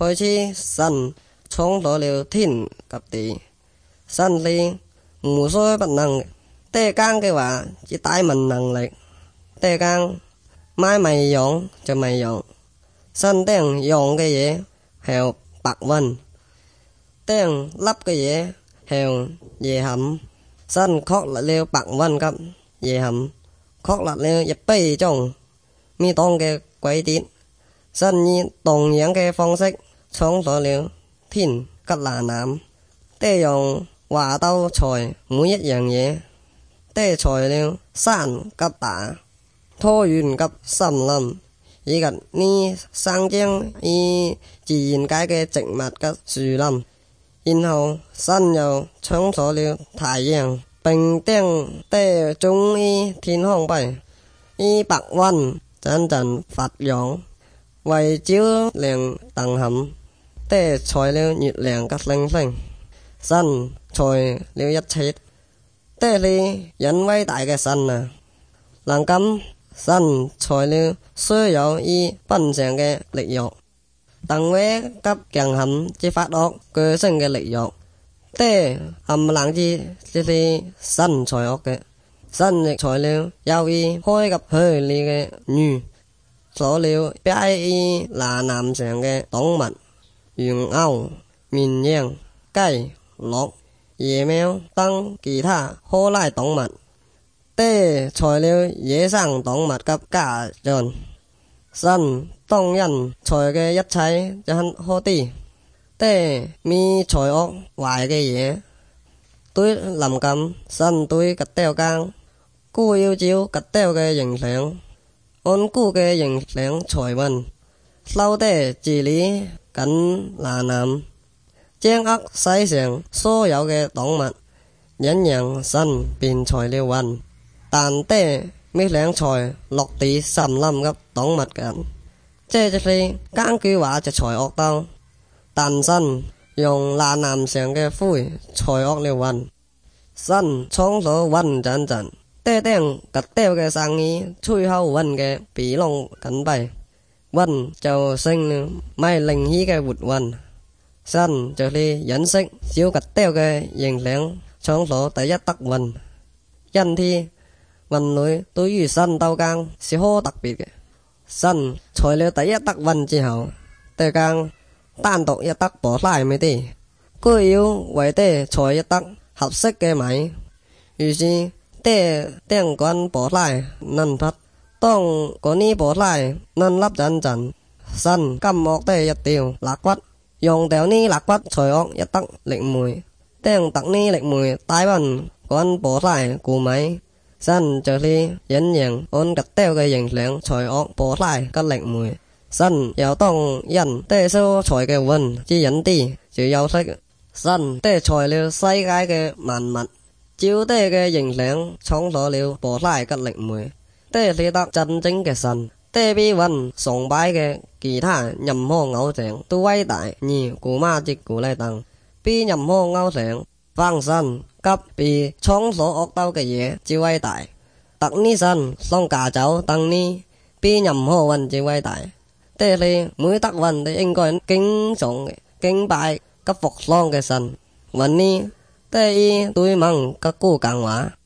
開始神創造了天及地，神是無所不能嘅。地間嘅話只大文能力，地間買咪用就咪用。神掟用嘅嘢係白雲，掟粒嘅嘢係夜冚。神確立了白雲及夜冚，確立了一輩中未當嘅規則。神以同樣嘅方式創造了天及藍藍，地用話鬥材每一樣嘢，地材料山及大、拖園及森林，以及呢生長於自然界嘅植物及樹林。然後神又創造了太陽，並將地種於天空壁，以白雲陣陣發陽，為照亮燈坎。地材了月亮及星星，神造了一切。地是人偉大嘅神啊！能咁神材了所有以奔上嘅力量，當威及強悍之發惡巨聲嘅力量，地冚冷之就是神材惡嘅。神亦材了有意開及去利嘅魚，所了擺於那南上嘅動物，如牛、綿羊、雞、鹿、野貓等其他可拉動物。地材了野生動物及家禽。神當人材嘅一切就很好啲，地未材惡壞嘅嘢。對臨近神對吉雕間，故要照吉雕嘅形象，按故嘅形象裁運，收地治理緊那南，掌握世上所有嘅動物，因樣神便裁了運，但地未兩裁落地森林及動物嘅，這就是根據話就裁惡道。但神用那南上嘅灰裁惡了運，神創造雲陣陣，地頂吉雕嘅生意吹口雲嘅鼻窿緊閉，雲就成了咪靈氣嘅活雲。神就是認識小吉雕嘅形象，創造第一德雲。因此雲類對於神道間是好特別嘅。神裁了第一德雲之後，地間單獨一德bỏ lại mới đi，佢要為地裁一德合適嘅米。於是地頂棍bỏ lại能匹，當嗰呢bỏ lại能粒陣陣，神金惡地一條肋骨，用掉呢肋骨裁惡一德力梅，頂特呢力梅大運棍bỏ lại故米。神就是隱形按吉雕嘅形象裁惡bỏ lại嘅力梅。神又當人地所裁嘅運之隱啲就休息。神地裁了世界嘅萬物，照地嘅形象創造了bỏ lại嘅力梅。地是得真正嘅神，地比雲崇拜嘅其他任何偶像都偉大，而古瑪之古嚟等，比任何偶像放神及比創所惡道嘅嘢之偉大。特呢神送駕走等呢比任何雲之偉大。地是每德雲都應該敬重嘅、敬拜及服喪嘅神。雲呢地以對盟及古更話。